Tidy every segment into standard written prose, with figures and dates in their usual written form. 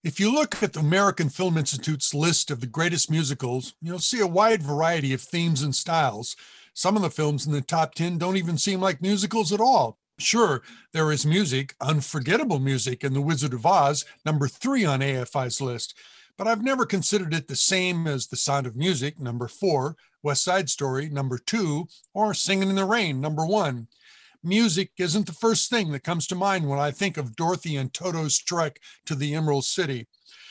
If you look at the American Film Institute's list of the greatest musicals, you'll see a wide variety of themes and styles. Some of the films in the top 10 don't even seem like musicals at all. Sure, there is music, unforgettable music, in The Wizard of Oz, number 3 on AFI's list, but I've never considered it the same as The Sound of Music, number 4, West Side Story, number 2, or Singing in the Rain, number 1. Music isn't the first thing that comes to mind when I think of Dorothy and Toto's trek to the Emerald City.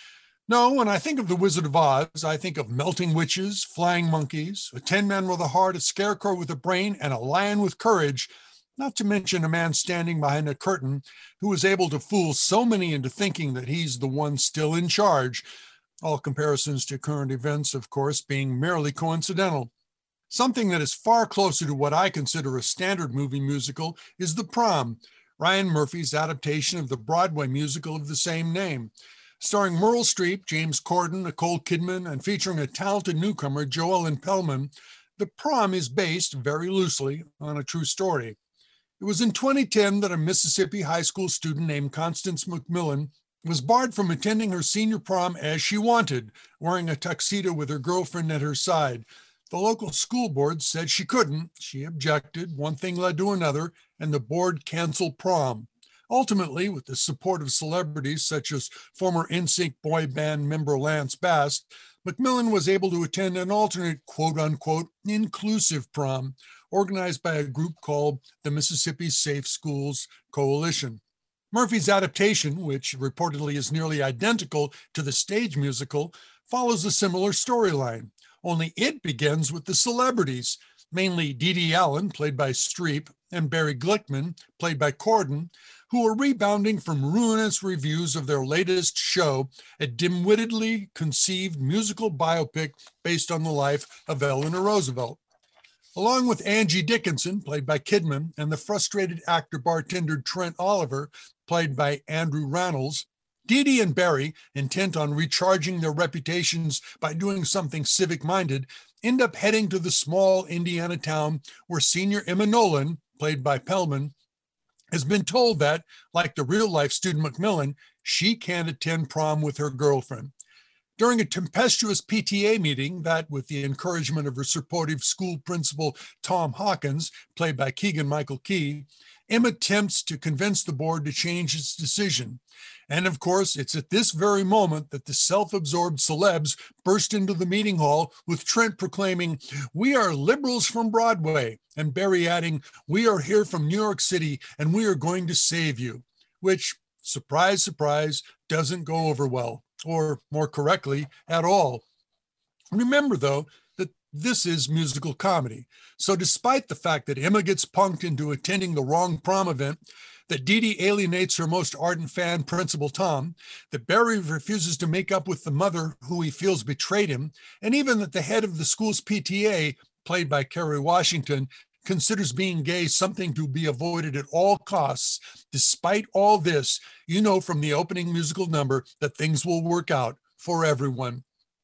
No, when I think of The Wizard of Oz, I think of melting witches, flying monkeys, a tin man with a heart, a scarecrow with a brain, and a lion with courage, not to mention a man standing behind a curtain who is able to fool so many into thinking that he's the one still in charge. All comparisons to current events, of course, being merely coincidental. Something that is far closer to what I consider a standard movie musical is The Prom, Ryan Murphy's adaptation of the Broadway musical of the same name. Starring Meryl Streep, James Corden, Nicole Kidman, and featuring a talented newcomer, Joellen Pellman, The Prom is based, very loosely, on a true story. It was in 2010 that a Mississippi high school student named Constance McMillan was barred from attending her senior prom as she wanted, wearing a tuxedo with her girlfriend at her side. The local school board said she couldn't. She objected. One thing led to another, and the board canceled prom. Ultimately, with the support of celebrities such as former NSYNC boy band member Lance Bass, McMillan was able to attend an alternate quote-unquote inclusive prom organized by a group called the Mississippi Safe Schools Coalition. Murphy's adaptation, which reportedly is nearly identical to the stage musical, follows a similar storyline. Only it begins with the celebrities, mainly Dee Dee Allen, played by Streep, and Barry Glickman, played by Corden, who are rebounding from ruinous reviews of their latest show, a dim-wittedly conceived musical biopic based on the life of Eleanor Roosevelt. Along with Angie Dickinson, played by Kidman, and the frustrated actor-bartender Trent Oliver, played by Andrew Rannells, Dee Dee and Barry, intent on recharging their reputations by doing something civic-minded, end up heading to the small Indiana town where senior Emma Nolan, played by Pellman, has been told that, like the real-life student McMillan, she can't attend prom with her girlfriend. During a tempestuous PTA meeting that, with the encouragement of her supportive school principal Tom Hawkins, played by Keegan-Michael Key, Emma attempts to convince the board to change its decision. And of course, it's at this very moment that the self-absorbed celebs burst into the meeting hall, with Trent proclaiming, "We are liberals from Broadway," and Barry adding, "We are here from New York City and we are going to save you," which, surprise, surprise, doesn't go over well, or more correctly, at all. Remember, though, that this is musical comedy. So despite the fact that Emma gets punked into attending the wrong prom event, that Dee Dee alienates her most ardent fan, Principal Tom, that Barry refuses to make up with the mother who he feels betrayed him, and even that the head of the school's PTA, played by Kerry Washington, considers being gay something to be avoided at all costs. Despite all this, you know from the opening musical number that things will work out for everyone,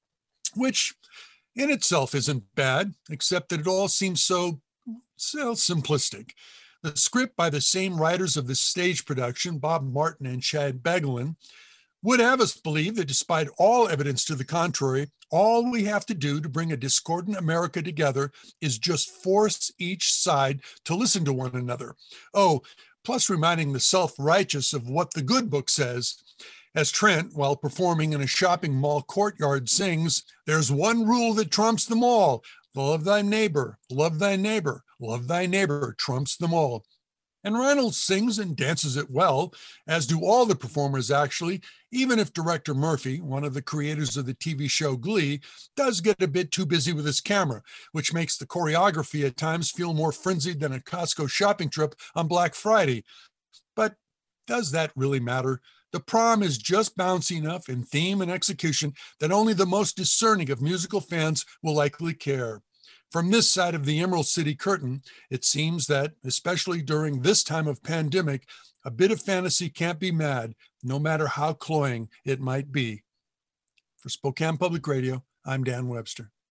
which in itself isn't bad, except that it all seems so simplistic. The script, by the same writers of the stage production, Bob Martin and Chad Beglin, would have us believe that despite all evidence to the contrary, all we have to do to bring a discordant America together is just force each side to listen to one another. Oh, plus reminding the self-righteous of what the good book says. As Trent, while performing in a shopping mall courtyard, sings, "There's one rule that trumps them all. Love thy neighbor, love thy neighbor, love thy neighbor, trumps them all." And Reynolds sings and dances it well, as do all the performers actually, even if director Murphy, one of the creators of the TV show Glee, does get a bit too busy with his camera, which makes the choreography at times feel more frenzied than a Costco shopping trip on Black Friday. But does that really matter? The Prom is just bouncy enough in theme and execution that only the most discerning of musical fans will likely care. From this side of the Emerald City curtain, it seems that, especially during this time of pandemic, a bit of fantasy can't be mad, no matter how cloying it might be. For Spokane Public Radio, I'm Dan Webster.